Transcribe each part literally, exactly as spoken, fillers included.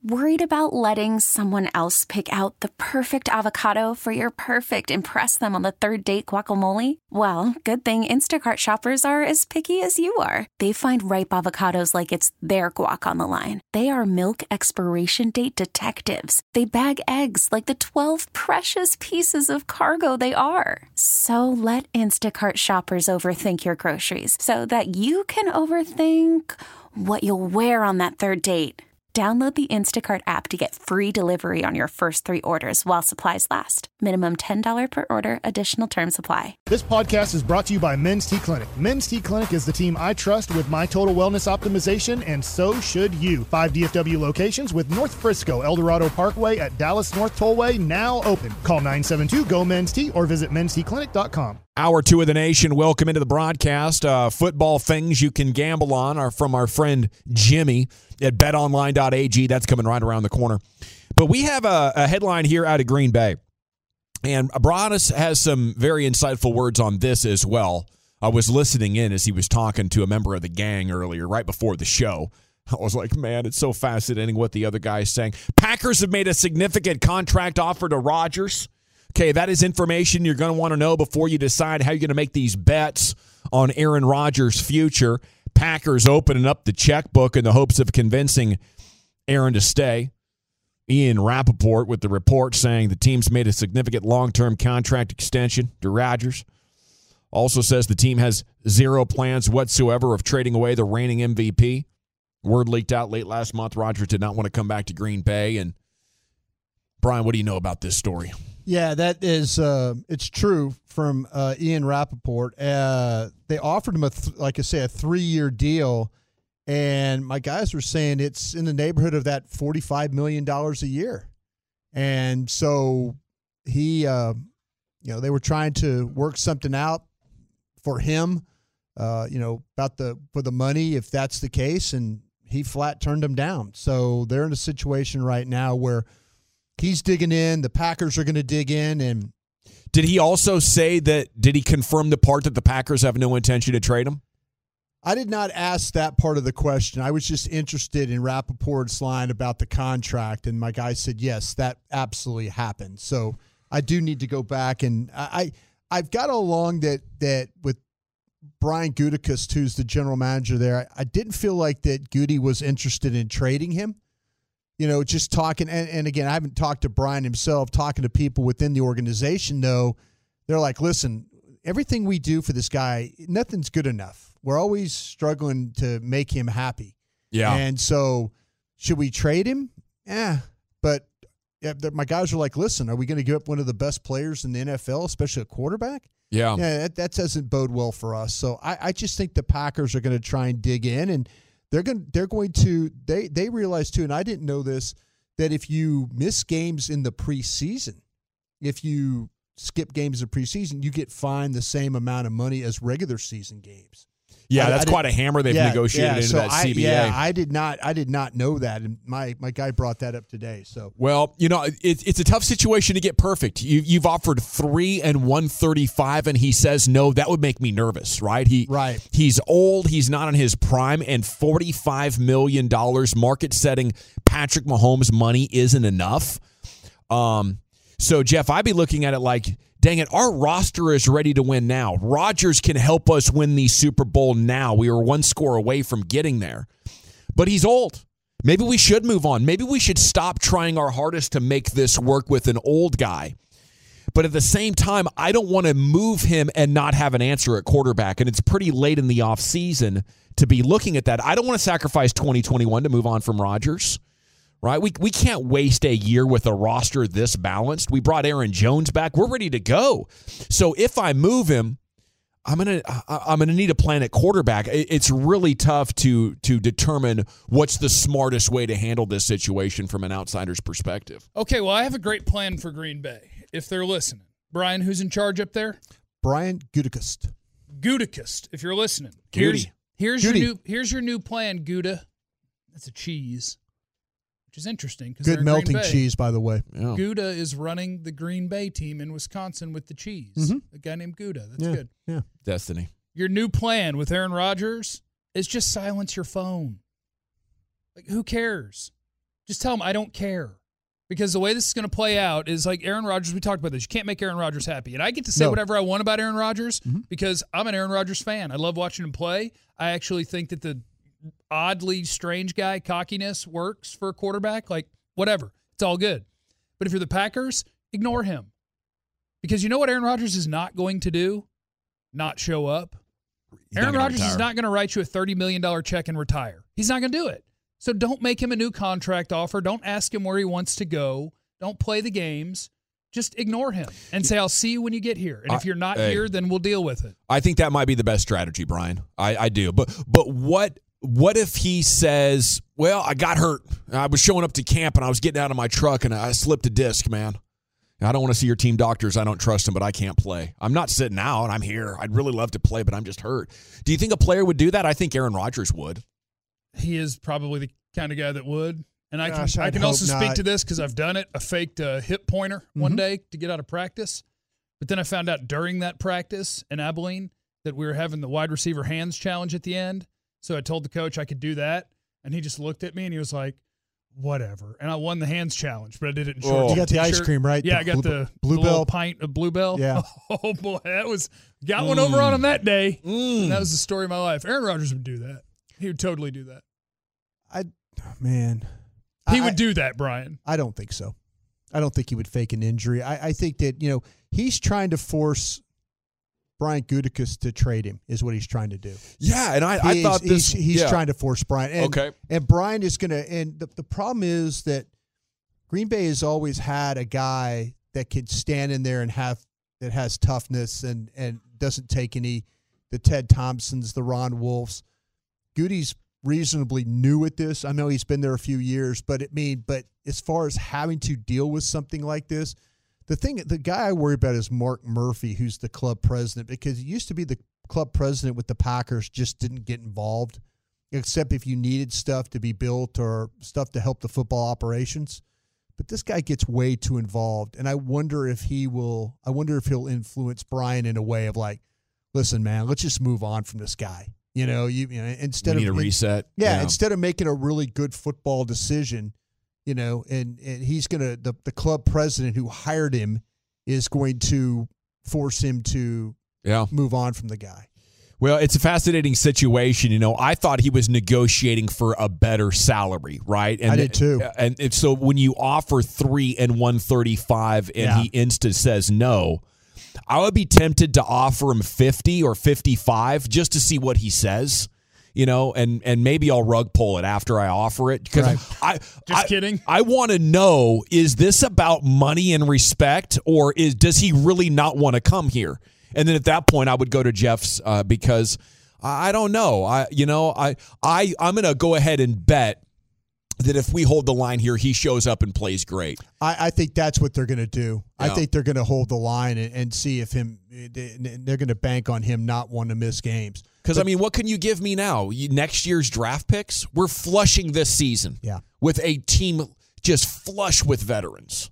Worried about letting someone else pick out the perfect avocado for your perfect impress them on the third date guacamole? Well, good thing Instacart shoppers are as picky as you are. They find ripe avocados like it's their guac on the line. They are milk expiration date detectives. They bag eggs like the twelve precious pieces of cargo they are. So let Instacart shoppers overthink your groceries so that you can overthink what you'll wear on that third date. Download the Instacart app to get free delivery on your first three orders while supplies last. Minimum ten dollars per order. Additional terms apply. This podcast is brought to you by Men's T Clinic. Men's T Clinic is the team I trust with my total wellness optimization, and so should you. Five D F W locations with North Frisco, El Dorado Parkway at Dallas North Tollway now open. Call nine seven two, G O, Men's T or visit mens t clinic dot com. Hour two of the nation. Welcome into the broadcast. Uh, football things you can gamble on are from our friend Jimmy at bet online dot a g. That's coming right around the corner. But we have a, a headline here out of Green Bay. And Broadus has some very insightful words on this as well. I was listening in as he was talking to a member of the gang earlier, right before the show. I was like, man, it's so fascinating what the other guy is saying. Packers have made a significant contract offer to Rodgers. Okay, that is information you're going to want to know before you decide how you're going to make these bets on Aaron Rodgers' future. Packers opening up the checkbook in the hopes of convincing Aaron to stay. Ian Rappaport with the report saying the team's made a significant long-term contract extension to Rodgers. Also says the team has zero plans whatsoever of trading away the reigning M V P. Word leaked out late last month. Rodgers did not want to come back to Green Bay. And Brian, what do you know about this story? Yeah, that is, uh, it's true from uh, Ian Rappaport. Uh, they offered him, a th- like I say, a three-year deal, and my guys were saying it's in the neighborhood of that forty-five million dollars a year. And so he, uh, you know, they were trying to work something out for him, uh, you know, about the for the money, if that's the case, and he flat turned them down. So they're in a situation right now where he's digging in. The Packers are going to dig in. And did he also say that, did he confirm the part that the Packers have no intention to trade him? I did not ask that part of the question. I was just interested in Rappaport's line about the contract. And my guy said, yes, that absolutely happened. So I do need to go back. And I, I've got along that, that with Brian Gutekunst, who's the general manager there, I, I didn't feel like that Goody was interested in trading him. You know, just talking, and, and again, I haven't talked to Brian himself, talking to people within the organization, though, they're like, listen, everything we do for this guy, nothing's good enough. We're always struggling to make him happy. Yeah. And so should we trade him? Yeah. But yeah, my guys are like, listen, are we going to give up one of the best players in the N F L, especially a quarterback? Yeah. Yeah, that, that doesn't bode well for us. So I, I just think the Packers are going to try and dig in, and They're going. They're going to. They they realize too, and I didn't know this, that if you miss games in the preseason, if you skip games in preseason, you get fined the same amount of money as regular season games. Yeah, I, that's I quite a hammer they've yeah, negotiated yeah, into so that C B A. I, yeah, I did not. I did not know that, and my my guy brought that up today. So well, you know, it, it's a tough situation to get perfect. You, you've offered three and one thirty-five, and he says no. That would make me nervous, right? He right. He's old. He's not in his prime, and forty-five million dollars market setting Patrick Mahomes money isn't enough. Um. So Jeff, I'd be looking at it like, dang it, our roster is ready to win now. Rodgers can help us win the Super Bowl now. We were one score away from getting there. But he's old. Maybe we should move on. Maybe we should stop trying our hardest to make this work with an old guy. But at the same time, I don't want to move him and not have an answer at quarterback. And it's pretty late in the offseason to be looking at that. I don't want to sacrifice twenty twenty-one to move on from Rodgers. Right? We we can't waste a year with a roster this balanced. We brought Aaron Jones back. We're ready to go. So if I move him, I'm gonna I'm gonna need a plan at quarterback. It's really tough to to determine what's the smartest way to handle this situation from an outsider's perspective. Okay, well, I have a great plan for Green Bay if they're listening. Brian, who's in charge up there? Brian Gutekunst. Gutekunst, if you're listening. Goody. Here's, here's Goody. your new here's your new plan, Gouda. That's a cheese. Which is interesting. Good melting cheese, by the way. Yeah. Gouda is running the Green Bay team in Wisconsin with the cheese. Mm-hmm. A guy named Gouda. That's yeah, good. Yeah. Destiny. Your new plan with Aaron Rodgers is just silence your phone. Like, who cares? Just tell him I don't care. Because the way this is going to play out is like Aaron Rodgers, we talked about this. You can't make Aaron Rodgers happy. And I get to say No. whatever I want about Aaron Rodgers Mm-hmm. because I'm an Aaron Rodgers fan. I love watching him play. I actually think that the oddly strange guy cockiness works for a quarterback. Like, whatever. It's all good. But if you're the Packers, ignore him. Because you know what Aaron Rodgers is not going to do? Not show up. He's not Aaron gonna Rodgers retire. is not going to write you a thirty million dollars check and retire. He's not going to do it. So don't make him a new contract offer. Don't ask him where he wants to go. Don't play the games. Just ignore him and say, I'll see you when you get here. And if you're not I, hey, here, then we'll deal with it. I think that might be the best strategy, Brian. I, I do. But but what what if he says, well, I got hurt. I was showing up to camp and I was getting out of my truck and I slipped a disc, man. I don't want to see your team doctors. I don't trust them, but I can't play. I'm not sitting out. I'm here. I'd really love to play, but I'm just hurt. Do you think a player would do that? I think Aaron Rodgers would. He is probably the kind of guy that would. And I Gosh, can I I'd can hope also speak not. to this because I've done it. I faked a hip pointer one day to get out of practice. But then I found out during that practice in Abilene that we were having the wide receiver hands challenge at the end. So I told the coach I could do that. And he just looked at me and he was like, whatever. And I won the hands challenge, but I did it in short. Oh. You got the ice t-shirt. cream, right? Yeah, The I got Blue- the, Blue the little Bell. pint of Bluebell. Yeah. Oh, boy. That was, got one over on him that day. And that was the story of my life. Aaron Rodgers would do that. He would totally do that. I, man. He I- would do that, Brian. I don't think so. I don't think he would fake an injury. I, I think that, you know, he's trying to force Brian Gutekunst to trade him is what he's trying to do. Yeah, and I, I He's- thought this. he's, he's yeah. trying to force Brian. And, Okay. And Brian is going to, and the, the problem is that Green Bay has always had a guy that could stand in there and have, that has toughness and, and doesn't take any, the Ted Thompsons, the Ron Wolfs. Goody's reasonably new at this. I know he's been there a few years, but it mean, but as far as having to deal with something like this, the thing, the guy I worry about is Mark Murphy, who's the club president, because he used to be the club president with the Packers, just didn't get involved, except if you needed stuff to be built or stuff to help the football operations. But this guy gets way too involved, and I wonder if he will. I wonder if he'll influence Brian in a way of like, listen, man, let's just move on from this guy. You know, you, you know, instead We need of a reset. yeah, Yeah. instead of making a really good football decision, you know, and, and he's going to, the, the club president who hired him is going to force him to Yeah. move on from the guy. Well, it's a fascinating situation. You know, I thought he was negotiating for a better salary, right? And I did too. And it's so when you offer three and one thirty-five, and Yeah. he insta says no, I would be tempted to offer him fifty or fifty-five just to see what he says. You know, and and maybe I'll rug pull it after I offer it because Right. I Just I, kidding. I want to know, is this about money and respect, or is does he really not want to come here? And then at that point, I would go to Jeff's uh, because I, I don't know. I you know I I I'm gonna go ahead and bet that if we hold the line here, he shows up and plays great. I, I think that's what they're going to do. I Yeah. think they're going to hold the line and, and see if him, they're going to bank on him not wanting to miss games. Because, I mean, what can you give me now? You, next year's draft picks? We're flushing this season Yeah. with a team just flush with veterans.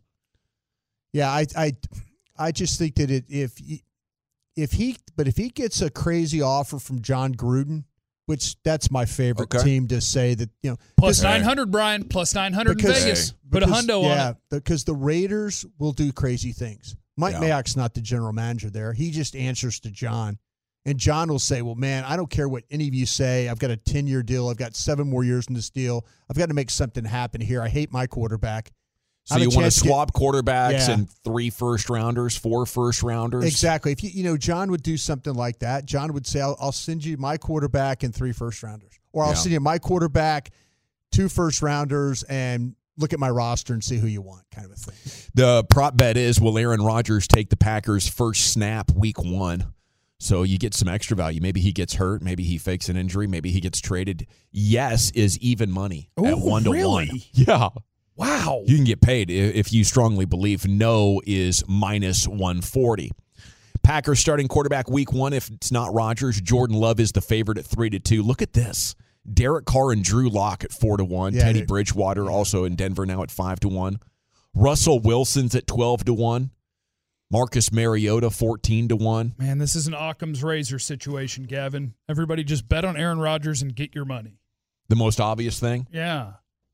Yeah, I, I, I just think that it, if, he- if he, but if he gets a crazy offer from John Gruden, which that's my favorite Okay. team to say that, you know, Plus because- nine hundred, Brian. Plus nine hundred in Because- Vegas. Hey. Put a because- hundo yeah, on it. because the Raiders will do crazy things. Mike Yeah. Mayock's not the general manager there. He just answers to John. And John will say, well, man, I don't care what any of you say. I've got a ten-year deal. I've got seven more years in this deal. I've got to make something happen here. I hate my quarterback. So I have you a want to chance to get- swap quarterbacks Yeah. and three first rounders, four first rounders? Exactly. If you, you know, John would do something like that. John would say, I'll, I'll send you my quarterback and three first rounders. Or I'll Yeah. send you my quarterback, two first rounders, and look at my roster and see who you want, kind of a thing. The prop bet is, will Aaron Rodgers take the Packers' first snap week one? So you get some extra value. Maybe he gets hurt. Maybe he fakes an injury. Maybe he gets traded. Yes is even money at Ooh, one to one. really? Yeah. Wow. You can get paid i- if you strongly believe. No is minus one forty. Packers starting quarterback week one. If it's not Rodgers, Jordan Love is the favorite at three to two. Look at this. Derek Carr and Drew Lock at four to one. Yeah, Teddy they- Bridgewater also in Denver now at five to one. Russell Wilson's at twelve to one. Marcus Mariota fourteen to one. Man, this is an Occam's razor situation, Gavin. Everybody just bet on Aaron Rodgers and get your money. The most obvious thing. Yeah.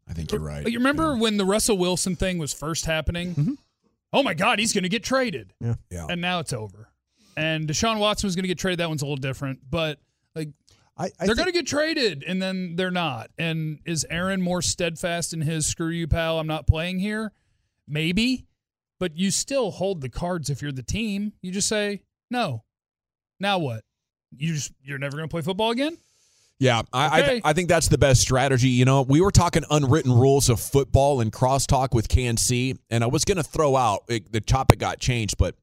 I think you're right. You remember yeah. when the Russell Wilson thing was first happening? Mm-hmm. Oh, my God, he's going to get traded. Yeah. yeah. And now it's over. And Deshaun Watson was going to get traded. That one's a little different. But, like, I, I they're going to get traded, and then they're not. And is Aaron more steadfast in his screw you, pal, I'm not playing here? Maybe. But you still hold the cards if you're the team. You just say, no. Now what? You just, you're never going to play football again? Yeah, I, Okay. I, I think that's the best strategy. You know, we were talking unwritten rules of football and crosstalk with K N C, and I was going to throw out, it, the topic got changed, but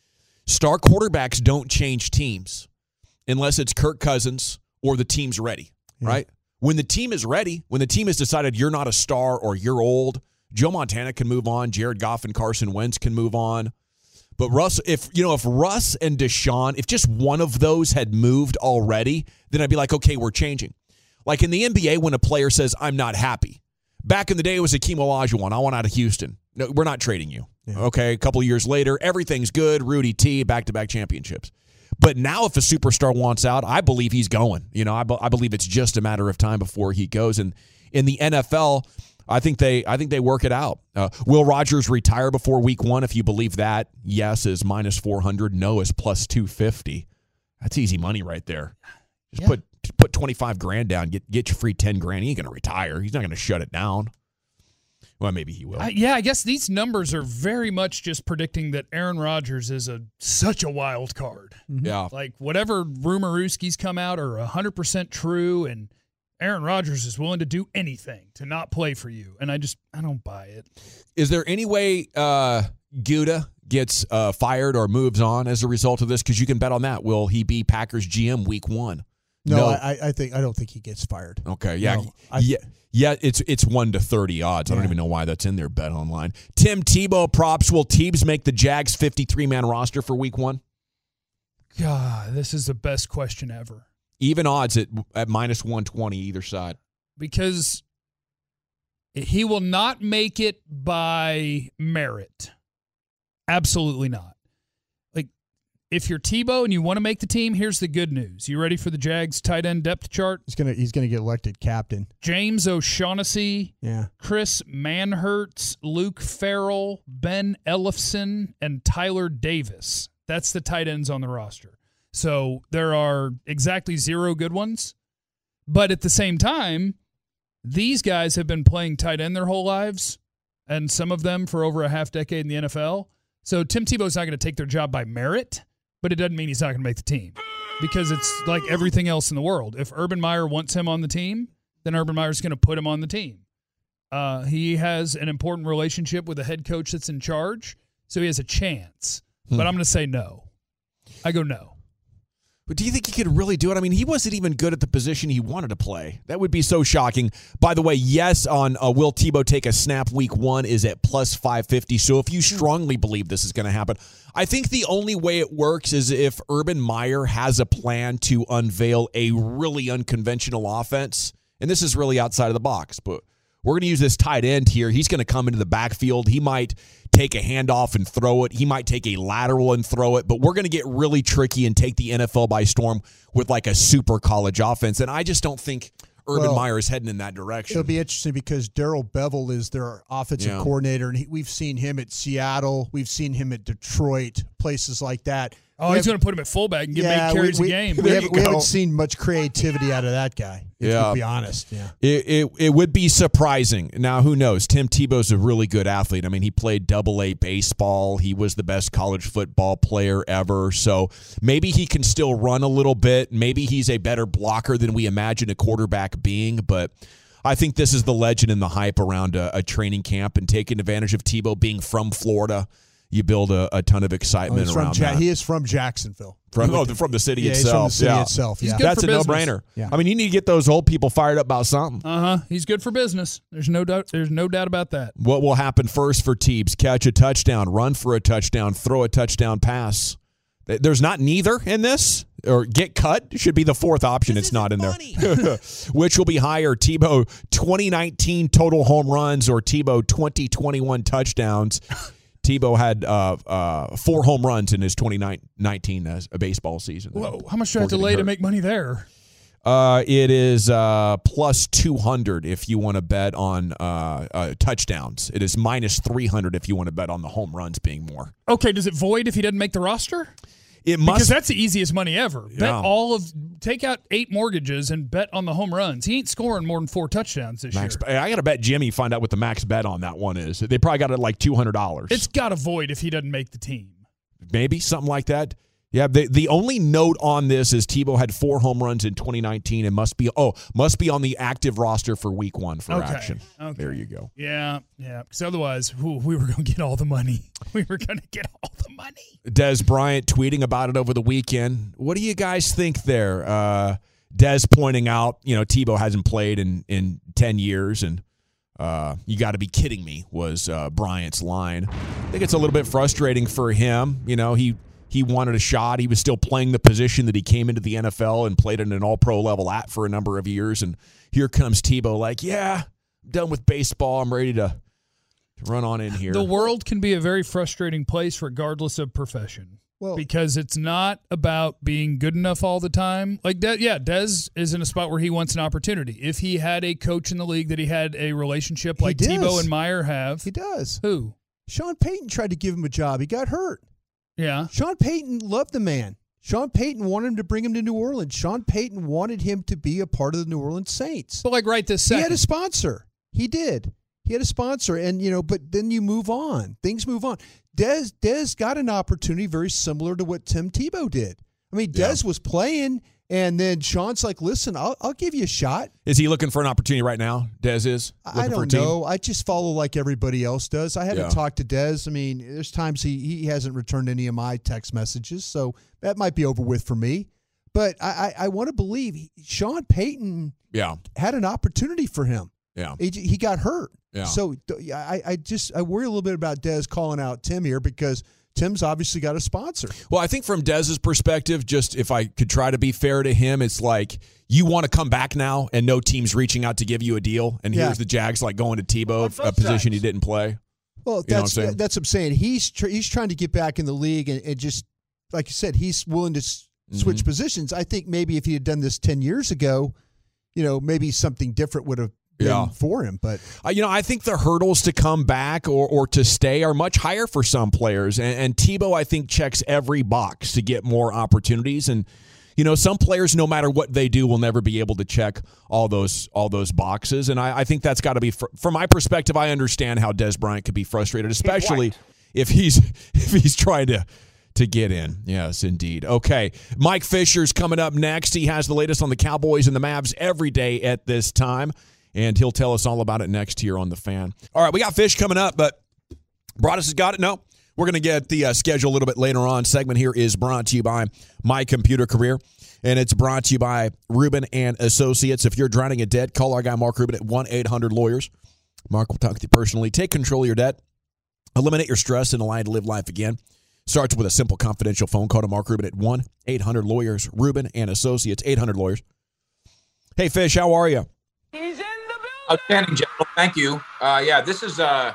star quarterbacks don't change teams unless it's Kirk Cousins or the team's ready, yeah. right? When the team is ready, when the team has decided you're not a star or you're old, Joe Montana can move on, Jared Goff and Carson Wentz can move on. But Russ, if you know, if Russ and Deshaun, if just one of those had moved already, then I'd be like, okay, we're changing. Like in the N B A, when a player says, I'm not happy. Back in the day, it was Hakeem Olajuwon. I want out of Houston. No, we're not trading you. Yeah. Okay, a couple of years later, everything's good. Rudy T, back-to-back championships. But now if a superstar wants out, I believe he's going. You know, I, be- I believe it's just a matter of time before he goes. And in the N F L, I think they I think they work it out. Uh, will Rodgers retire before week one? If you believe that, yes is minus four hundred, no is plus two fifty. That's easy money right there. Just yeah. put put twenty-five grand down, get get your free ten grand. He ain't going to retire. He's not going to shut it down. Well, maybe he will. Uh, yeah, I guess these numbers are very much just predicting that Aaron Rodgers is a such a wild card. Mm-hmm. Yeah. Like whatever rumorooskies come out are one hundred percent true, and Aaron Rodgers is willing to do anything to not play for you. And I just, I don't buy it. Is there any way uh, Gouda gets uh, fired or moves on as a result of this? Because you can bet on that. Will he be Packers G M week one? No, no. I, I think I don't think he gets fired. Okay, yeah, no, I, yeah, yeah. It's it's one to thirty odds. I don't yeah. even know why that's in there. Bet online. Tim Tebow props. Will Teebs make the Jags fifty-three man roster for week one? God, this is the best question ever. Even odds at at minus one twenty either side. Because he will not make it by merit. Absolutely not. Like, if you're Tebow and you want to make the team, here's the good news. You ready for the Jags tight end depth chart? He's gonna he's gonna get elected captain. James O'Shaughnessy, yeah, Chris Manhertz, Luke Farrell, Ben Ellefson, and Tyler Davis. That's the tight ends on the roster. So there are exactly zero good ones. But at the same time, these guys have been playing tight end their whole lives, and some of them for over a half decade in the N F L. So Tim Tebow's not going to take their job by merit, but it doesn't mean he's not going to make the team because it's like everything else in the world. If Urban Meyer wants him on the team, then Urban Meyer's going to put him on the team. Uh, he has an important relationship with the head coach that's in charge, so he has a chance. Hmm. But I'm going to say no. I go no. But do you think he could really do it? I mean, he wasn't even good at the position he wanted to play. That would be so shocking. By the way, yes, on uh, will Tebow take a snap week one is at plus five fifty. So if you strongly believe this is going to happen, I think the only way it works is if Urban Meyer has a plan to unveil a really unconventional offense. And this is really outside of the box, but we're going to use this tight end here. He's going to come into the backfield. He might take a handoff and throw it. He might take a lateral and throw it. But we're going to get really tricky and take the N F L by storm with like a super college offense. And I just don't think Urban well, Meyer is heading in that direction. It'll be interesting because Darrell Bevell is their offensive yeah. coordinator, and he, we've seen him at Seattle. We've seen him at Detroit, places like that. Oh, we he's going to put him at fullback and get yeah, eight carries we, a game. We, haven't, we haven't seen much creativity out of that guy, if yeah. to be honest. Yeah, it, it it would be surprising. Now, who knows? Tim Tebow's a really good athlete. I mean, he played double A baseball. He was the best college football player ever. So maybe he can still run a little bit. Maybe he's a better blocker than we imagine a quarterback being. But I think this is the legend and the hype around a, a training camp and taking advantage of Tebow being from Florida. You build a, a ton of excitement oh, around ja- that. He is from Jacksonville. From, oh, from the city yeah, itself. He's from the city yeah. itself. Yeah. That's a business. no-brainer. Yeah. I mean, you need to get those old people fired up about something. Uh-huh. He's good for business. There's no doubt There's no doubt about that. What will happen first for Teebs? Catch a touchdown, run for a touchdown, throw a touchdown pass. There's not neither in this. Or get cut should be the fourth option. This it's not in funny. there. Which will be higher, Tebow twenty nineteen total home runs or Tebow twenty twenty-one touchdowns? Tebow had uh, uh, four home runs in his twenty nineteen uh, baseball season. Whoa, how much do I have to lay hurt. to make money there? Uh, it is uh, plus two hundred if you want to bet on uh, uh, touchdowns. It is minus three hundred if you want to bet on the home runs being more. Okay, does it void if he doesn't make the roster? It must, because that's the easiest money ever. Yeah. Bet all of take out eight mortgages and bet on the home runs. He ain't scoring more than four touchdowns this max, year. I got to bet Jimmy find out what the max bet on that one is. They probably got it at like two hundred dollars. It's got to void if he doesn't make the team. Maybe something like that. Yeah, the, the only note on this is Tebow had four home runs in twenty nineteen and must be oh must be on the active roster for week one for okay. action. Okay. There you go. Yeah, yeah. Because otherwise, whew, we were going to get all the money. We were going to get all the money. Des Bryant tweeting about it over the weekend. What do you guys think there? Uh, Des pointing out, you know, Tebow hasn't played in, in ten years, and uh, you got to be kidding me was uh, Bryant's line. I think it's a little bit frustrating for him. You know, he He wanted a shot. He was still playing the position that he came into the N F L and played at an all-pro level at for a number of years. And here comes Tebow like, yeah, I'm done with baseball. I'm ready to, to run on in here. The world can be a very frustrating place regardless of profession. Well, because it's not about being good enough all the time. Like, De- yeah, Dez is in a spot where he wants an opportunity. If he had a coach in the league that he had a relationship like Tebow and Meyer have. He does. Who? Sean Payton tried to give him a job. He got hurt. Yeah. Sean Payton loved the man. Sean Payton wanted him to bring him to New Orleans. Sean Payton wanted him to be a part of the New Orleans Saints. But like right this second. He had a sponsor. He did. He had a sponsor. And, you know, but then you move on. Things move on. Dez, Dez got an opportunity very similar to what Tim Tebow did. I mean, Dez yeah. was playing, and then Sean's like, listen, I'll, I'll give you a shot. Is he looking for an opportunity right now, Dez is? I don't know. I just follow like everybody else does. I haven't yeah. talked to Dez. I mean, there's times he, he hasn't returned any of my text messages, so that might be over with for me. But I, I, I want to believe he, Sean Payton yeah. had an opportunity for him. Yeah, He, he got hurt. Yeah. So I, I just I worry a little bit about Dez calling out Tim here because Tim's obviously got a sponsor. Well, I think from Dez's perspective, just if I could try to be fair to him, it's like you want to come back now and no team's reaching out to give you a deal. And yeah. here's the Jags like going to Tebow, a position he didn't play. Well, you that's what that's what I'm saying. He's tr- he's trying to get back in the league and, and just, like you said, he's willing to s- switch mm-hmm. positions. I think maybe if he had done this ten years ago, you know, maybe something different would have yeah. for him. But uh, you know, I think the hurdles to come back or, or to stay are much higher for some players. And, and Tebow, I think, checks every box to get more opportunities. And you know, some players, no matter what they do, will never be able to check all those all those boxes. And I, I think that's got to be, fr- from my perspective, I understand how Dez Bryant could be frustrated, especially if he's if he's trying to. To get in. Yes, indeed. Okay. Mike Fisher's coming up next. He has the latest on the Cowboys and the Mavs every day at this time, and he'll tell us all about it next here on The Fan. All right, we got Fish coming up, but Broadus has got it? No. We're going to get the uh, schedule a little bit later on. Segment here is brought to you by My Computer Career, and it's brought to you by Rubin and Associates. If you're drowning in debt, call our guy Mark Rubin at one eight hundred lawyers. Mark will talk to you personally. Take control of your debt. Eliminate your stress and allow you to live life again. Starts with a simple confidential phone call to Mark Rubin at one eight hundred lawyers. Rubin and Associates, eight hundred lawyers. Hey, Fish, how are you? He's in the building. Outstanding, General. Thank you. Uh, yeah, this is uh,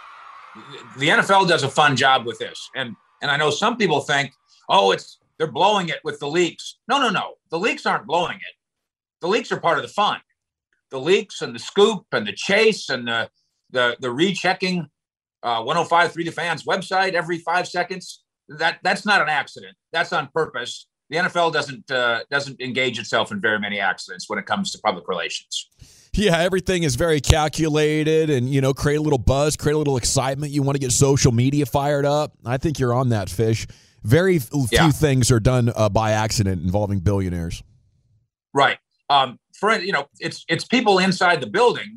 the N F L does a fun job with this, and and I know some people think, oh, it's they're blowing it with the leaks. No, no, no. The leaks aren't blowing it. The leaks are part of the fun. The leaks and the scoop and the chase and the the the rechecking. Uh, one oh five point three The Fan's website every five seconds. That that's not an accident. That's on purpose. The N F L doesn't uh, doesn't engage itself in very many accidents when it comes to public relations. Yeah, everything is very calculated and, you know, create a little buzz, create a little excitement. You want to get social media fired up. I think you're on that, Fish. Very few yeah. things are done uh, by accident involving billionaires. Right. Um, for you know, it's it's people inside the building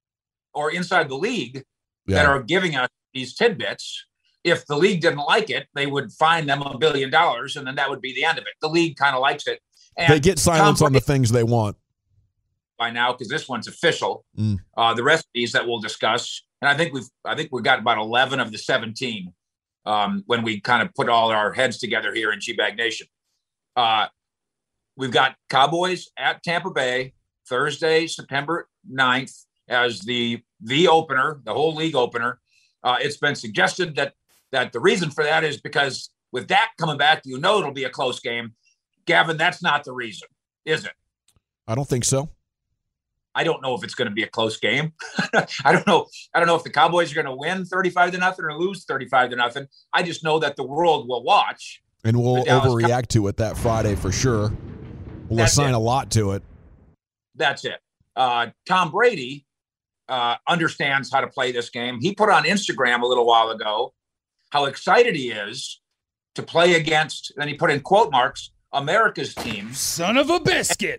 or inside the league yeah. that are giving us these tidbits. If the league didn't like it, they would fine them a billion dollars, and then that would be the end of it. The league kind of likes it. And they get silence Tom on the things they want. By now, because this one's official. Mm. Uh, the rest of these that we'll discuss, and I think we've I think we've got about eleven of the seventeen um, when we kind of put all our heads together here in G-Bag Nation. Uh, we've got Cowboys at Tampa Bay Thursday, September ninth, as the the opener, the whole league opener. Uh, it's been suggested that that the reason for that is because with Dak coming back, you know it'll be a close game. Gavin, that's not the reason, is it? I don't think so. I don't know if it's going to be a close game. I don't know. I don't know if the Cowboys are going to win thirty-five to nothing or lose thirty-five to nothing. I just know that the world will watch. And we'll overreact Cow- to it that Friday for sure. We'll That's assign it. a lot to it. That's it. Uh, Tom Brady uh, understands how to play this game. He put on Instagram a little while ago how excited he is to play against, and he put in quote marks, America's team. Son of a biscuit.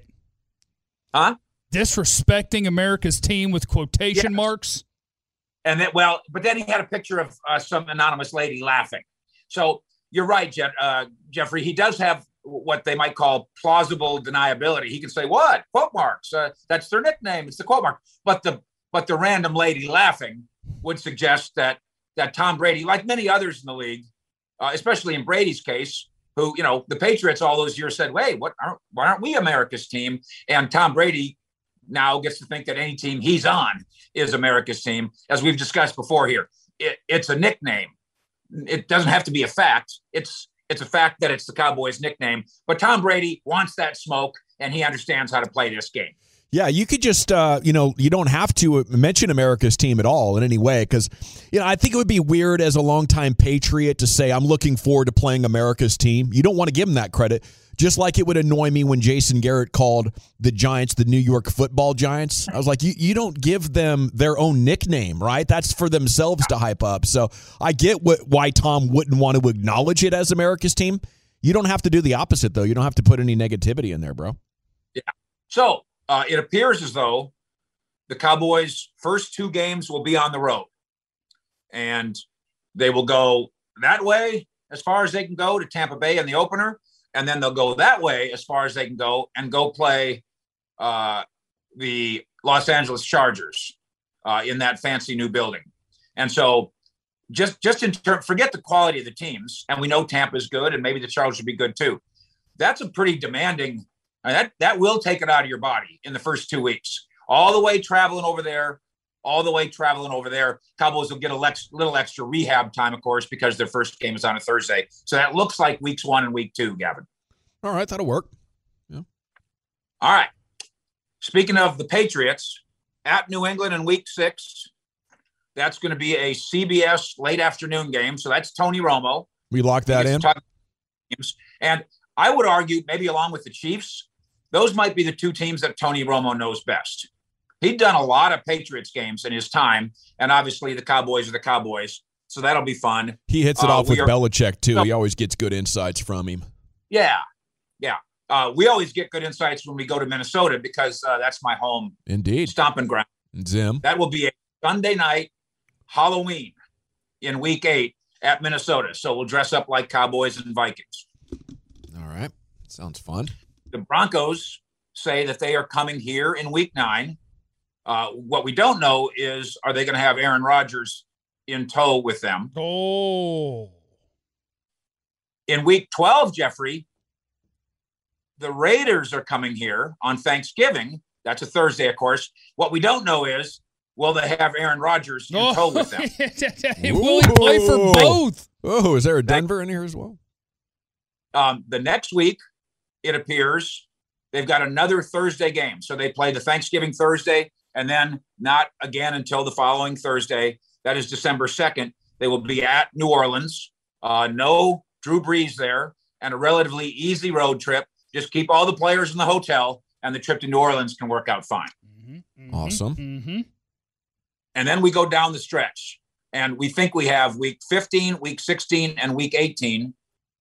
Huh? Disrespecting America's team with quotation yes. marks. And then, well, but then he had a picture of uh, some anonymous lady laughing. So you're right, Je- uh, Jeffrey. He does have what they might call plausible deniability. He can say, what? Quote marks. Uh, that's their nickname. It's the quote mark. But the but the random lady laughing would suggest that that Tom Brady, like many others in the league, uh, especially in Brady's case, who, you know, the Patriots all those years said, wait, what aren't, why aren't we America's team? And Tom Brady now gets to think that any team he's on is America's team. As we've discussed before here, it, it's a nickname. It doesn't have to be a fact. It's it's a fact that it's the Cowboys' nickname. But Tom Brady wants that smoke, and he understands how to play this game. Yeah, you could just, uh, you know, you don't have to mention America's team at all in any way because, you know, I think it would be weird as a longtime Patriot to say, I'm looking forward to playing America's team. You don't want to give him that credit. Just like it would annoy me when Jason Garrett called the Giants the New York Football Giants. I was like, you, you don't give them their own nickname, right? That's for themselves to hype up. So I get what, why Tom wouldn't want to acknowledge it as America's team. You don't have to do the opposite, though. You don't have to put any negativity in there, bro. Yeah. So uh, it appears as though the Cowboys' first two games will be on the road. And they will go that way as far as they can go to Tampa Bay in the opener. And then they'll go that way as far as they can go and go play uh, the Los Angeles Chargers uh, in that fancy new building. And so just just in term, forget the quality of the teams. And we know Tampa's good and maybe the Chargers will be good too. That's a pretty demanding, I mean, that, that will take it out of your body in the first two weeks. All the way traveling over there, all the way traveling over there. Cowboys will get a lex, little extra rehab time, of course, because their first game is on a Thursday. So that looks like weeks one and week two, Gavin. All right, that'll work. Yeah. All right. Speaking of the Patriots, at New England in week six, that's going to be a C B S late afternoon game. So that's Tony Romo. We locked that in. And I would argue, maybe along with the Chiefs, those might be the two teams that Tony Romo knows best. He'd done a lot of Patriots games in his time, and obviously the Cowboys are the Cowboys, so that'll be fun. He hits it uh, off with are, Belichick, too. No, he always gets good insights from him. Yeah, yeah. Uh, we always get good insights when we go to Minnesota because uh, that's my home Indeed. stomping ground. Zim. That will be a Sunday night Halloween in week eight at Minnesota, so we'll dress up like Cowboys and Vikings. All right. Sounds fun. The Broncos say that they are coming here in week nine. Uh, what we don't know is, are they going to have Aaron Rodgers in tow with them? Oh. In week twelve, Jeffrey, the Raiders are coming here on Thanksgiving. That's a Thursday, of course. What we don't know is, will they have Aaron Rodgers in oh. tow with them? Will he play for both? Oh, is there a Denver in here as well? Um, the next week, it appears, they've got another Thursday game. So they play the Thanksgiving Thursday, and then not again until the following Thursday. That is December second. They will be at New Orleans. Uh, no Drew Brees there, and a relatively easy road trip. Just keep all the players in the hotel, and the trip to New Orleans can work out fine. Mm-hmm, mm-hmm, awesome. Mm-hmm. And then we go down the stretch, and we think we have week fifteen, week sixteen, and week eighteen.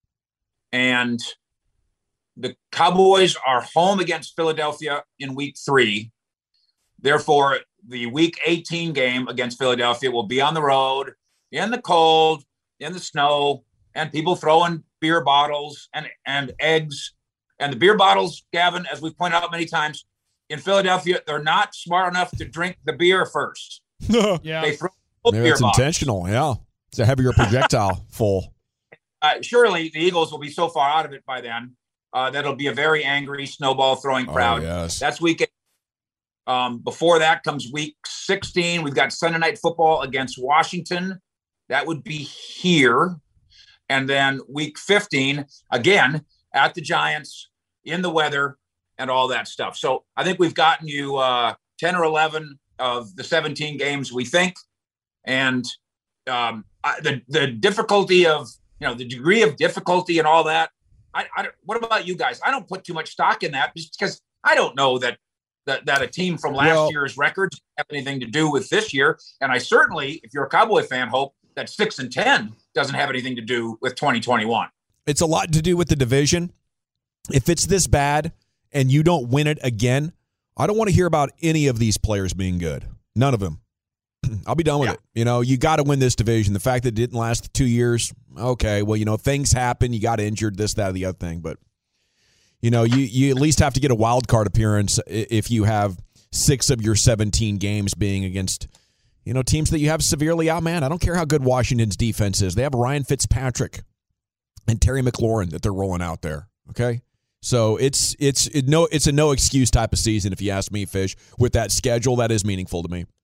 And the Cowboys are home against Philadelphia in week three. Therefore, the week eighteen game against Philadelphia will be on the road, in the cold, in the snow, and people throwing beer bottles and, and eggs. And the beer bottles, Gavin, as we've pointed out many times, in Philadelphia, they're not smart enough to drink the beer first. yeah. They throw Maybe it's intentional, yeah. It's a heavier projectile full. Uh, surely the Eagles will be so far out of it by then uh, that it'll be a very angry snowball throwing crowd. Oh, yes. That's week eight. Um, before that comes week sixteen. We've got Sunday Night Football against Washington. That would be here. And then week fifteen, again, at the Giants, in the weather, and all that stuff. So I think we've gotten you uh, ten or eleven of the seventeen games we think. And um, I, the, the difficulty of, you know, the degree of difficulty and all that. I, I what about you guys? I don't put too much stock in that just because I don't know that that, that a team from last well, year's records have anything to do with this year. And I certainly, if you're a Cowboy fan, hope that six and ten doesn't have anything to do with twenty twenty-one. It's a lot to do with the division. If it's this bad and you don't win it again, I don't want to hear about any of these players being good. None of them. I'll be done with yeah. it. You know, you got to win this division. The fact that it didn't last two years, okay, well, you know, things happen. You got injured, this, that, or the other thing. But, you know, you, you at least have to get a wild card appearance if you have six of your seventeen games being against, you know, teams that you have severely outmanned. I don't care how good Washington's defense is. They have Ryan Fitzpatrick and Terry McLaurin that they're rolling out there, okay? So it's it's it, no it's a no excuse type of season if you ask me, Fish. With that schedule, that is meaningful to me.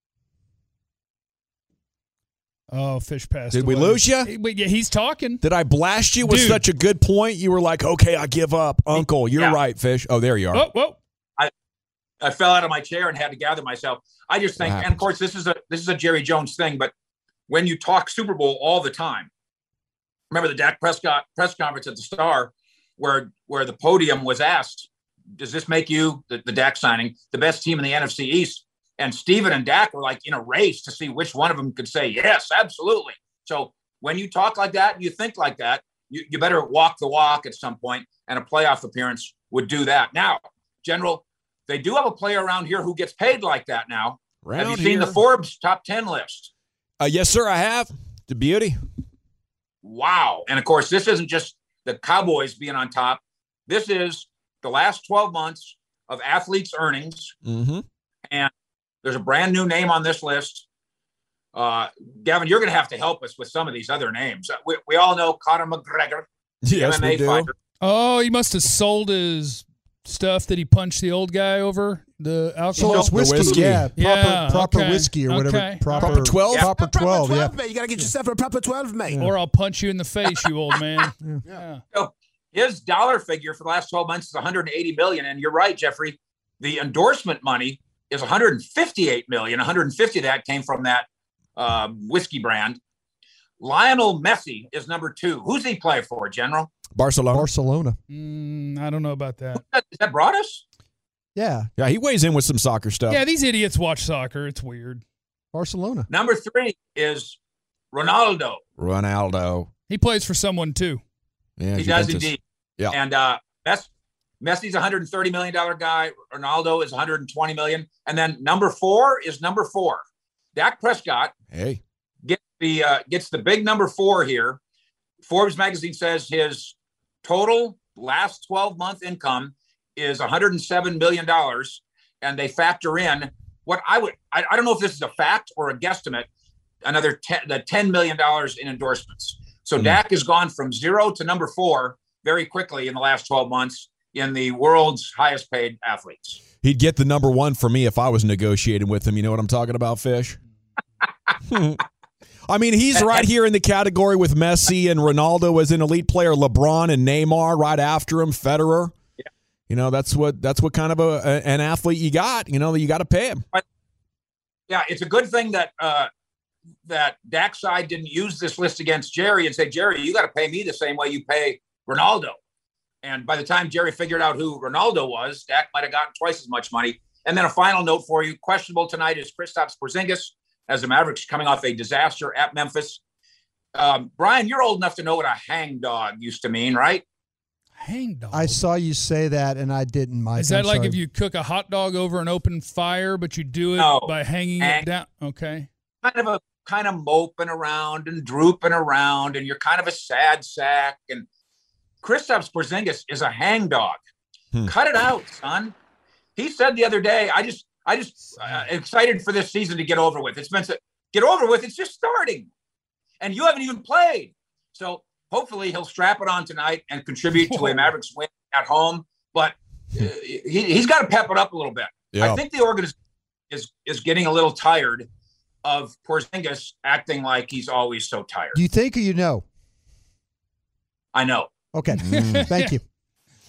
Oh, Fish passed Did away. we lose you? Yeah, he's talking. Did I blast you with Dude. such a good point? You were like, okay, I give up. Uncle, you're yeah. right, Fish. Oh, there you are. Oh, whoa. I I fell out of my chair and had to gather myself. I just think, and of course, this is a this is a Jerry Jones thing, but when you talk Super Bowl all the time, remember the Dak Prescott press conference at the Star where where the podium was asked, does this make you, the, the Dak signing, the best team in the N F C East? And Steven and Dak were like in a race to see which one of them could say, yes, absolutely. So when you talk like that and you think like that, you, you better walk the walk at some point, and a playoff appearance would do that. Now, General, they do have a player around here who gets paid like that now. Round have you seen here. the Forbes top ten list? Uh, yes, sir, I have. The beauty. Wow. And, of course, this isn't just the Cowboys being on top. This is the last twelve months of athletes' earnings. Mm-hmm. And there's a brand new name on this list. Uh, Gavin, you're going to have to help us with some of these other names. We, we all know Conor McGregor, yes, M M A we do. fighter. Oh, he must have sold his stuff that he punched the old guy over, the alcohol. So it's whiskey, whiskey. yeah. Proper, Yeah, proper okay, whiskey or whatever. okay. Proper, Proper twelve? Yeah. Proper twelve, yeah. mate. You got to get yourself a proper twelve, mate. Or I'll punch you in the face, you old man. Yeah. So his dollar figure for the last twelve months is one hundred eighty million dollars. And you're right, Jeffrey, the endorsement money is one hundred fifty-eight million dollars. one hundred fifty of that came from that uh, whiskey brand. Lionel Messi is number two. Who's he play for, General? Barcelona. Barcelona. Mm, I don't know about that. Is that, is that Broadus? Yeah. Yeah, he weighs in with some soccer stuff. Yeah, these idiots watch soccer. It's weird. Barcelona. Number three is Ronaldo. Ronaldo. He plays for someone, too. Yeah, He Juventus. does indeed. Yeah. And uh, Messi, Messi's a one hundred thirty million dollars guy. Ronaldo is one hundred twenty million dollars. And then number four is number four. Dak Prescott Hey. gets the uh, gets the big number four here. Forbes magazine says his total last twelve-month income is one hundred seven million dollars, and they factor in what I would I, I don't know if this is a fact or a guesstimate, another ten, the ten million dollars in endorsements. So mm. Dak has gone from zero to number four very quickly in the last twelve months in the world's highest paid athletes. He'd get the number one for me if I was negotiating with him. You know what I'm talking about, Fish? I mean, he's right here in the category with Messi and Ronaldo as an elite player, LeBron and Neymar right after him, Federer. Yeah. You know, that's what that's what kind of a, a an athlete you got. You know, you got to pay him. But, yeah, it's a good thing that uh, that Dak's side didn't use this list against Jerry and say, Jerry, you got to pay me the same way you pay Ronaldo. And by the time Jerry figured out who Ronaldo was, Dak might have gotten twice as much money. And then a final note for you. Questionable tonight is Kristaps Porzingis as the Mavericks coming off a disaster at Memphis. Um, Brian, you're old enough to know what a hang dog used to mean, right? Hang dog. I saw you say that, and I didn't, Mike. Is that I'm like sorry. if you cook a hot dog over an open fire, but you do it No. by hanging Hang- it down? Okay. Kind of a kind of moping around and drooping around, and you're kind of a sad sack. And Kristaps Porzingis is a hang dog. Hmm. Cut it out, son. He said the other day, I just, I just uh, excited for this season to get over with. It's been to get over with. It's just starting, and you haven't even played. So hopefully he'll strap it on tonight and contribute to a Mavericks win at home. But uh, he, he's got to pep it up a little bit. Yeah. I think the organization is is getting a little tired of Porzingis acting like he's always so tired. Do you think or you know? I know. Okay. Mm. Thank you.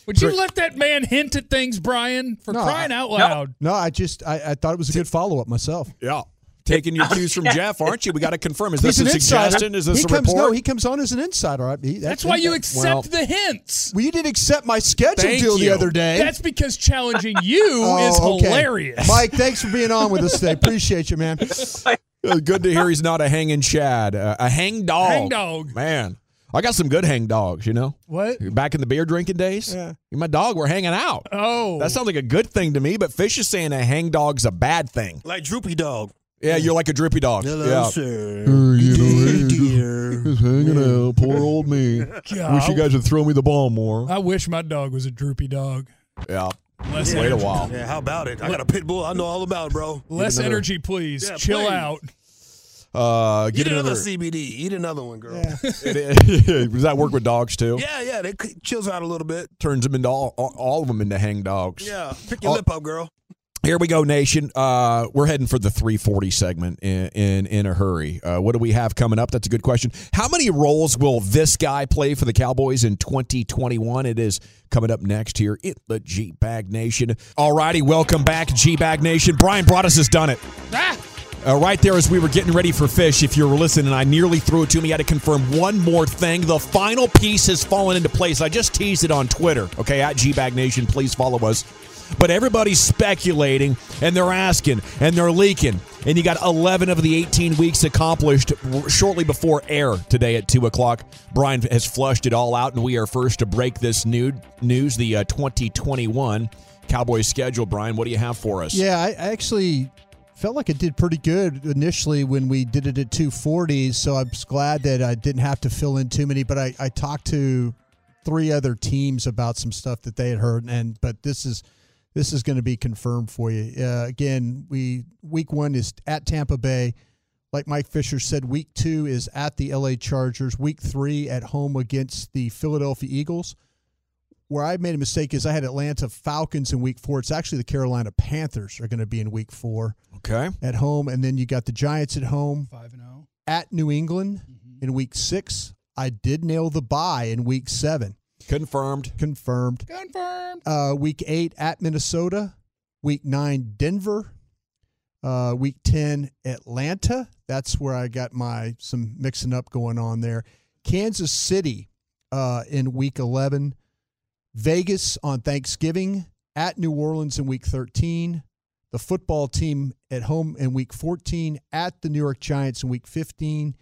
Would you let that man hint at things, Brian? For No, crying I- out loud. No, I just I, I thought it was a good follow-up myself. Yeah. Taking your cues from Jeff, aren't you? We got to confirm. Is He's this a an insider. suggestion? Is this he a comes, report? No, he comes on as an insider. I- he- That's why you accept well- the hints. Well, you didn't accept my schedule Thank deal the you. other day. That's because challenging you Oh, is okay. hilarious. Mike, thanks for being on with us today. Appreciate you, man. Uh, Good to hear he's not a hanging Chad. Uh, a hang dog. Hang dog. Man, I got some good hang dogs, you know? What? Back in the beer drinking days, Yeah. me and my dog were hanging out. Oh. That sounds like a good thing to me, but Fish is saying a hang dog's a bad thing. Like Droopy Dog. Yeah, you're like a drippy dog. Hello, yeah. sir. you Dear, dear. Just hanging out. Poor old me. God, Wish you guys would throw me the ball more. I wish my dog was a droopy dog. Yeah. Less Wait a energy. while. Yeah, how about it? I got a pit bull. I know all about it, bro. Less another- energy, please. Yeah, Chill please. out. Uh, Eat get another, another. C B D. Eat another one, girl. Yeah, Does that work with dogs too? yeah, they c- chills out a little bit. Turns them into all, all, all of them into hang dogs. Yeah, pick your Oh. lip up, girl. Here we go, Nation. Uh, we're heading for the three forty segment in in, in a hurry. Uh, what do we have coming up? That's a good question. How many roles will this guy play for the Cowboys in twenty twenty-one? It is coming up next here in the G-Bag Nation. All righty, welcome back, G-Bag Nation. Brian Broaddus has done it. Ah! Uh, right there as we were getting ready for Fish, if you were listening, I nearly threw it to me. I had to confirm one more thing. The final piece has fallen into place. I just teased it on Twitter, okay, at G-Bag Nation. Please follow us. But everybody's speculating, and they're asking, and they're leaking. And you got eleven of the eighteen weeks accomplished shortly before air today at two o'clock. Brian has flushed it all out, and we are first to break this new news, the uh, twenty twenty-one Cowboys schedule. Brian, what do you have for us? Yeah, I I actually felt like it did pretty good initially when we did it at two forty, so I'm just glad that I didn't have to fill in too many. But I, I talked to three other teams about some stuff that they had heard, and but this is this is going to be confirmed for you. Uh, again, we week one is at Tampa Bay. Like Mike Fisher said, week two is at the L A Chargers. Week three at home against the Philadelphia Eagles. Where I made a mistake is I had Atlanta Falcons in week four. It's actually the Carolina Panthers are going to be in week four Okay. at home. And then you got the Giants at home five and oh. at New England in week six. I did nail the bye in week seven. Confirmed. Confirmed. Confirmed. Uh, week eight at Minnesota. Week nine, Denver. Uh, week ten, Atlanta. That's where I got my some mixing up going on there. Kansas City uh, in week eleven. Vegas on Thanksgiving. At New Orleans in week thirteen. The football team at home in week fourteen. At the New York Giants in week fifteen.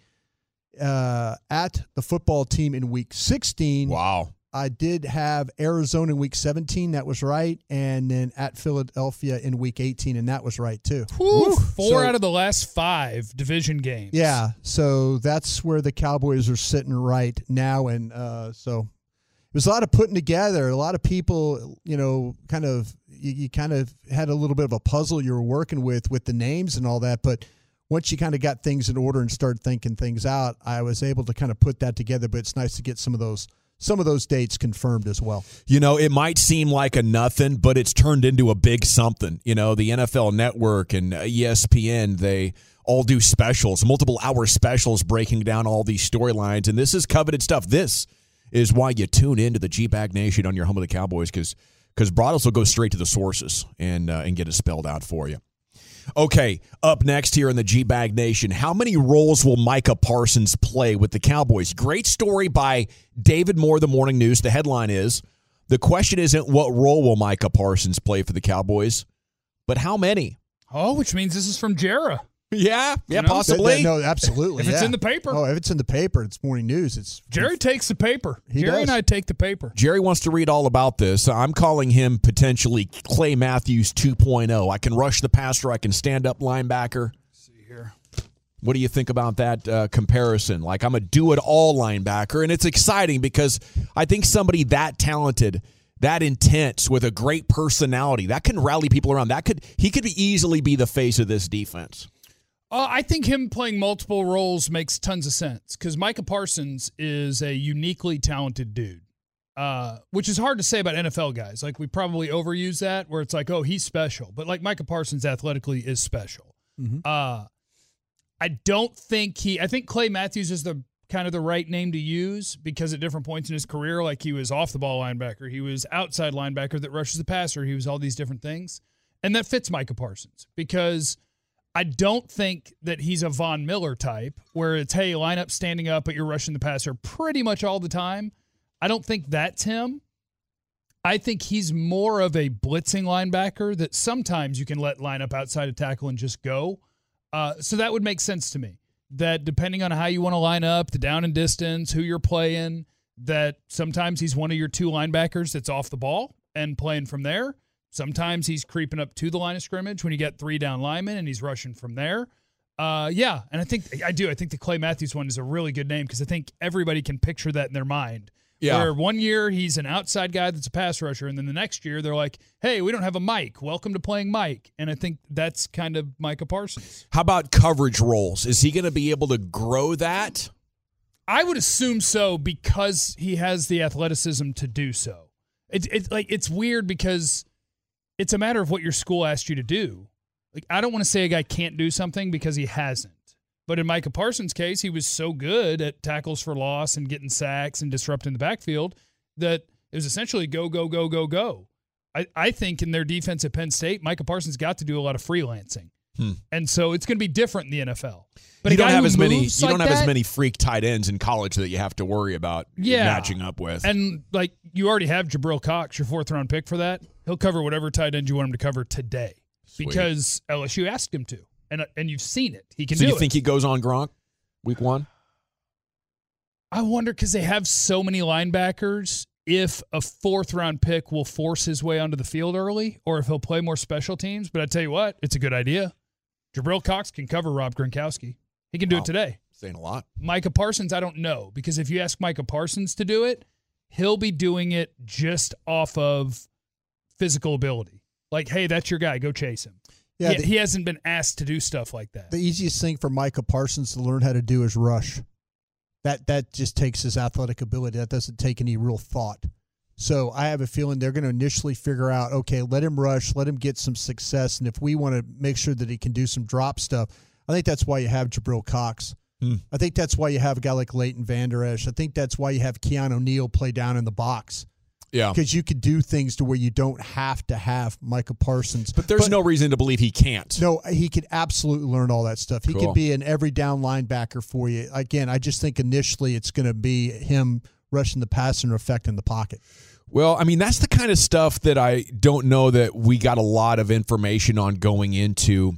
Uh, at the football team in week sixteen. Wow. I did have Arizona in week seventeen. That was right. And then at Philadelphia in week eighteen, and that was right, too. Whew, four So- out of the last five division games. Yeah, so that's where the Cowboys are sitting right now. And uh, so it was a lot of putting together. A lot of people, you know, kind of, you, you kind of had a little bit of a puzzle you were working with with the names and all that. But once you kind of got things in order and started thinking things out, I was able to kind of put that together. But it's nice to get some of those some of those dates confirmed as well. You know, it might seem like a nothing, but it's turned into a big something. You know, the N F L Network and E S P N, they all do specials, multiple hour specials breaking down all these storylines. And this is coveted stuff. This is why you tune into the G-Bag Nation on your home of the Cowboys, because because Broaddus will go straight to the sources and uh, and get it spelled out for you. Okay, up next here in the G-Bag Nation, how many roles will Micah Parsons play with the Cowboys? Great story by David Moore, The Morning News. The headline is, the question isn't what role will Micah Parsons play for the Cowboys, but how many? Oh, which means this is from Jera. Yeah, yeah, You know? possibly. That- that- no, absolutely. If it's yeah. in the paper. Oh, if it's in the paper, it's morning news. It's Jerry takes the paper. He Jerry does. and I take the paper. Jerry wants to read all about this. I'm calling him potentially Clay Matthews two point oh. I can rush the passer. I can stand up linebacker. Let's see here. What do you think about that uh, comparison? Like, I'm a do-it-all linebacker, and it's exciting because I think somebody that talented, that intense, with a great personality, that can rally people around. That could he could easily be the face of this defense. Uh, I think him playing multiple roles makes tons of sense because Micah Parsons is a uniquely talented dude, uh, which is hard to say about N F L guys. Like, we probably overuse that where it's like, oh, he's special. But, like, Micah Parsons athletically is special. Mhm. Uh, I don't think he – I think Clay Matthews is the kind of the right name to use because at different points in his career, like he was off the ball linebacker, he was outside linebacker that rushes the passer, he was all these different things. And that fits Micah Parsons because I don't think that he's a Von Miller type where it's, hey, line up standing up, but you're rushing the passer pretty much all the time. I don't think that's him. I think he's more of a blitzing linebacker that sometimes you can let line up outside of tackle and just go. Uh, so that would make sense to me. That depending on how you want to line up, the down and distance, who you're playing, that sometimes he's one of your two linebackers that's off the ball and playing from there. Sometimes he's creeping up to the line of scrimmage when you get three down linemen and he's rushing from there. Uh, yeah, and I think I do. I think the Clay Matthews one is a really good name because I think everybody can picture that in their mind. Yeah. Where one year he's an outside guy that's a pass rusher, and then the next year they're like, hey, we don't have a Mike. Welcome to playing Mike. And I think that's kind of Micah Parsons. How about coverage roles? Is he going to be able to grow that? I would assume so because he has the athleticism to do so. It, it, like, it's weird because it's a matter of what your school asked you to do. Like, I don't want to say a guy can't do something because he hasn't. But in Micah Parsons' case, he was so good at tackles for loss and getting sacks and disrupting the backfield that it was essentially go, go, go, go, go. I, I think in their defense at Penn State, Micah Parsons got to do a lot of freelancing. Hmm. And so it's going to be different in the N F L. But you don't have as many you like don't have that, as many freak tight ends in college that you have to worry about yeah. matching up with. And like you already have Jabril Cox, your fourth round pick for that. He'll cover whatever tight end you want him to cover today. Sweet. Because L S U asked him to. And and you've seen it. He can so do it. So you think he goes on Gronk week one? I wonder because they have so many linebackers if a fourth-round pick will force his way onto the field early or if he'll play more special teams. But I tell you what, it's a good idea. Jabril Cox can cover Rob Gronkowski. He can do wow. it today. Saying a lot. Micah Parsons, I don't know. Because if you ask Micah Parsons to do it, he'll be doing it just off of physical ability. Like, hey, that's your guy. Go chase him. Yeah, he, the, he hasn't been asked to do stuff like that. The easiest thing for Micah Parsons to learn how to do is rush. That that just takes his athletic ability. That doesn't take any real thought. So I have a feeling they're going to initially figure out, okay, let him rush, let him get some success, and if we want to make sure that he can do some drop stuff, I think that's why you have Jabril Cox. Hmm. I think that's why you have a guy like Leighton Vander Esch. I think that's why you have Keanu Neal play down in the box. Yeah. Because you could do things to where you don't have to have Micah Parsons. But there's but, no reason to believe he can't. No, he could absolutely learn all that stuff. He cool. could be an every down linebacker for you. Again, I just think initially it's going to be him rushing the passer and affecting the pocket. Well, I mean, that's the kind of stuff that I don't know that we got a lot of information on going into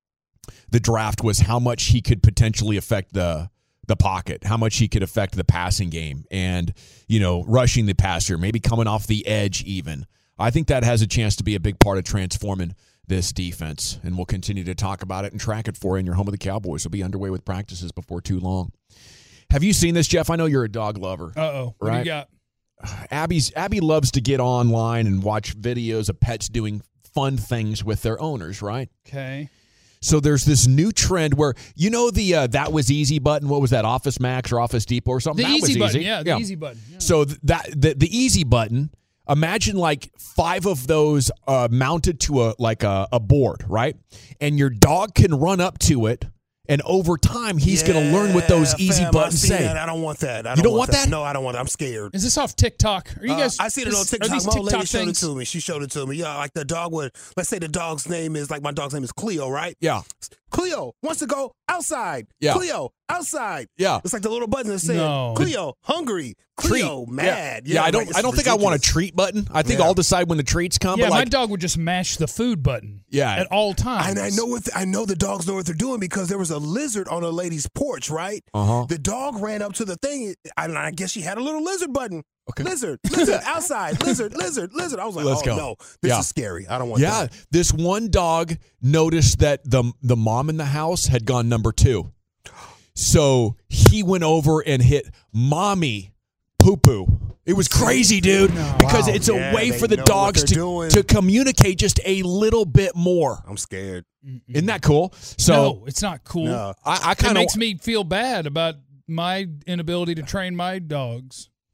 the draft was how much he could potentially affect the the pocket, how much he could affect the passing game and, you know, rushing the passer, maybe coming off the edge even. I think that has a chance to be a big part of transforming this defense, and we'll continue to talk about it and track it for you in your home of the Cowboys. It'll be underway with practices before too long. Have you seen this, Jeff? I know you're a dog lover. Uh-oh. What right? do you got? Abby's Abby loves to get online and watch videos of pets doing fun things with their owners, right? Okay. So there's this new trend where, you know, the uh, that was easy button. What was that? Office Max or Office Depot or something? The that easy was button. easy. Yeah, the yeah. easy button. Yeah. So th- that the, the easy button, imagine like five of those uh, mounted to a like a, a board, right? And your dog can run up to it. And over time, he's yeah, going to learn what those easy fam, buttons say. That. I don't want that. I you don't, don't want, want that? that? No, I don't want that. I'm scared. Is this off TikTok? Are you guys? Uh, I see it this, on TikTok. My TikTok old lady showed things? it to me. She showed it to me. Yeah, like the dog would. Let's say the dog's name is like my dog's name is Cleo, right? Yeah. Cleo wants to go outside. Yeah. Cleo outside. Yeah. It's like the little button that says no. Cleo hungry. Cleo treat. mad. Yeah, yeah yeah I don't. like, I don't think ridiculous. I want a treat button. I think yeah. I'll decide when the treats come. Yeah, but my like, dog would just mash the food button. Yeah. At all times. And I know what the, I know the dogs know what they're doing because there was a lizard on a lady's porch, right? Uh-huh. The dog ran up to the thing. And I guess she had a little lizard button. Okay. Lizard, lizard, outside, lizard, lizard, lizard. I was like, Let's oh go. no, this Yeah. is scary. I don't want yeah, that. this one dog noticed that the the mom in the house had gone number two. So he went over and hit mommy poo poo. It was crazy, dude, No. because Wow. it's a Yeah, way they for the know what dogs they're to, doing. to communicate just a little bit more. I'm scared. Isn't that cool? So no, it's not cool. No. I, I It kind of makes me feel bad about my inability to train my dogs.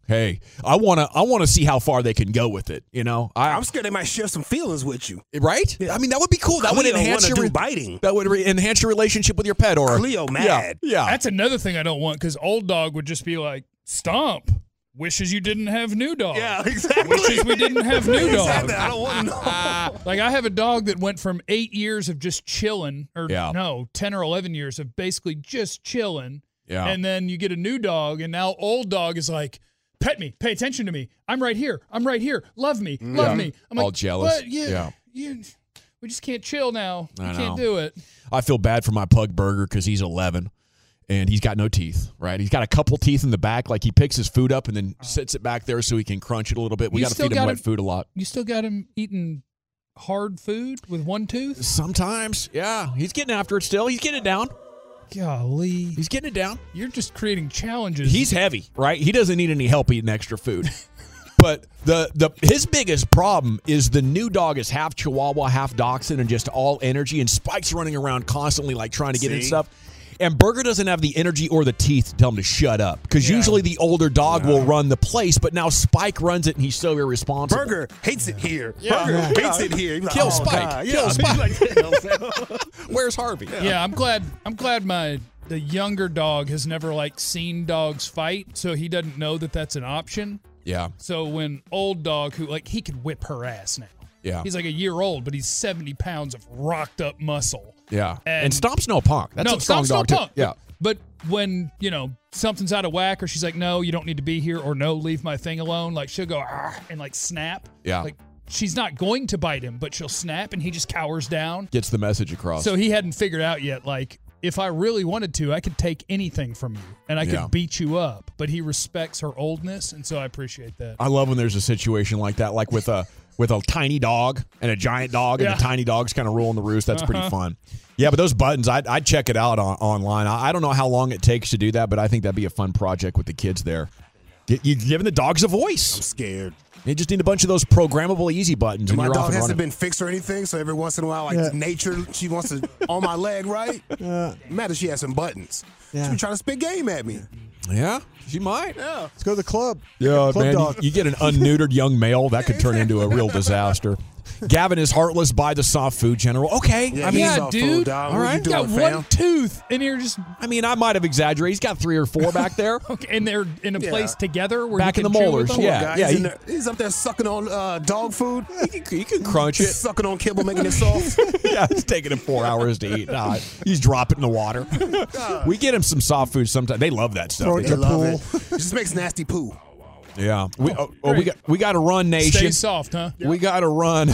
Hey, I want to I want to see how far they can go with it, you know? I, I'm scared they might share some feelings with you. Right? Yeah. I mean, that would be cool. That would Cleo enhance wanna your do biting. That would re- enhance your relationship with your pet or Cleo mad. Yeah. yeah. That's another thing I don't want because old dog would just be like, Stomp. Wishes you didn't have new dog. Yeah, exactly. Wishes we didn't have new dog. Exactly. I don't want to know. Like, I have a dog that went from eight years of just chilling, or Yeah. no, ten or eleven years of basically just chilling. Yeah. And then you get a new dog, and now old dog is like, pet me, pay attention to me. I'm right here. I'm right here. Love me. Love Yeah. me. I'm like, All jealous. What? You, Yeah. You, we just can't chill now. We I can't know. do it. I feel bad for my pug Burger because he's eleven and he's got no teeth, right? He's got a couple teeth in the back. Like he picks his food up and then sits it back there so he can crunch it a little bit. We You got to still feed him got wet him- food a lot. You still got him eating hard food with one tooth? Sometimes, yeah. He's getting after it still. He's getting it down. Golly. He's getting it down. You're just creating challenges. He's heavy, right? He doesn't need any help eating extra food. But the the his biggest problem is the new dog is half Chihuahua, half Dachshund, and just all energy. And Spike's running around constantly, like trying to get in See? stuff. And Burger doesn't have the energy or the teeth to tell him to shut up because Yeah. usually the older dog will run the place, but now Spike runs it and he's so irresponsible. Burger hates it here. Yeah. Burger Yeah. hates it here. He's like, Kill oh, Spike. God. Kill Yeah. Spike. He's like, "Damn." Where's Harvey? Yeah, I'm glad. I'm glad my the younger dog has never like seen dogs fight, so he doesn't know that that's an option. Yeah. So when old dog, who like he could whip her ass now. Yeah. He's like a year old, but he's seventy pounds of rocked up muscle. Yeah. And, And- Stomp's no punk. That's no, a strong Stomp's no dog, too. punk. Yeah. But when, you know, something's out of whack or she's like, no, you don't need to be here, or no, leave my thing alone, like she'll go "Argh," and like snap. Yeah. Like she's not going to bite him, but she'll snap and he just cowers down. Gets the message across. So he hadn't figured out yet, like, if I really wanted to, I could take anything from you and I could Yeah. beat you up. But he respects her oldness, and so I appreciate that. I love when there's a situation like that, like with a with a tiny dog and a giant dog, and Yeah. the tiny dog's kind of ruling the roost. That's pretty Uh-huh. fun. Yeah, but those buttons, I'd, I'd check it out on, online. I, I don't know how long it takes to do that, but I think that'd be a fun project with the kids there. Get, you're giving the dogs a I'm voice. scared. You just need a bunch of those programmable easy buttons, and My you're off dog and hasn't running. been fixed or anything, so every once in a while, like Yeah. nature, she wants to on my leg, right? Yeah. Imagine she has some buttons. Yeah. She be trying to spit game at me. Yeah, she might. Yeah. Oh, Let's go to the club. Yeah, Club man, you, dog. you get an unneutered young male, that could turn into a real disaster. Gavin is heartless by the soft food general. Okay, Yeah, I mean, yeah, soft dude. food, dog. All What right. you He's doing, got fam? one tooth, and you're just I mean, I might have exaggerated. He's got three or four back there. okay, and they're in a Yeah. place together where Back he in can the chew with molars, them? yeah. Guy, yeah, he's, in he- there, he's up there sucking on uh, dog food. You can, you can crunch it. Sucking on kibble, making it soft. Yeah, it's taking him four hours to eat. Nah, he's dropping in the water. We get him some soft food sometimes. They love that stuff. Throw it They in do. the Love pool. it. It just makes nasty poo. Yeah. We, oh, oh, we great. got we got to run, nation. Stay soft, huh? We got to run.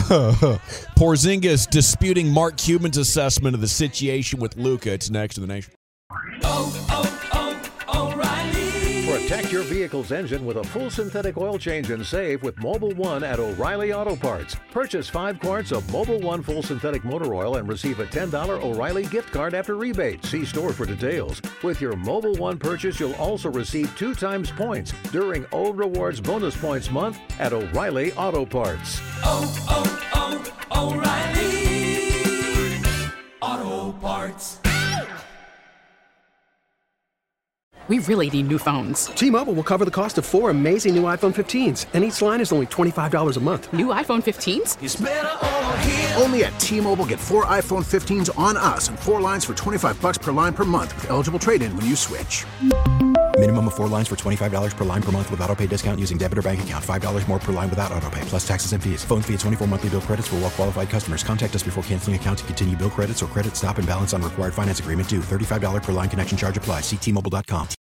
Porzingis disputing Mark Cuban's assessment of the situation with Luka. It's next to the nation. Protect your vehicle's engine with a full synthetic oil change and save with Mobile One at O'Reilly Auto Parts. Purchase five quarts of Mobile One full synthetic motor oil and receive a ten dollars O'Reilly gift card after rebate. See store for details. With your Mobile One purchase, you'll also receive two times points during O Rewards Bonus Points Month at O'Reilly Auto Parts. We really need new phones. T-Mobile will cover the cost of four amazing new iPhone fifteens, and each line is only twenty-five dollars a month. New iPhone fifteens? Only at T-Mobile, get four iPhone fifteens on us and four lines for twenty-five bucks per line per month with eligible trade-in when you switch. Minimum of four lines for twenty-five dollars per line per month with autopay discount using debit or bank account. five dollars more per line without autopay, plus taxes and fees. Phone fee at twenty-four monthly bill credits for well-qualified customers. Contact us before canceling account to continue bill credits or credit stop and balance on required finance agreement due. thirty-five dollars per line connection charge applies. See T Mobile dot com.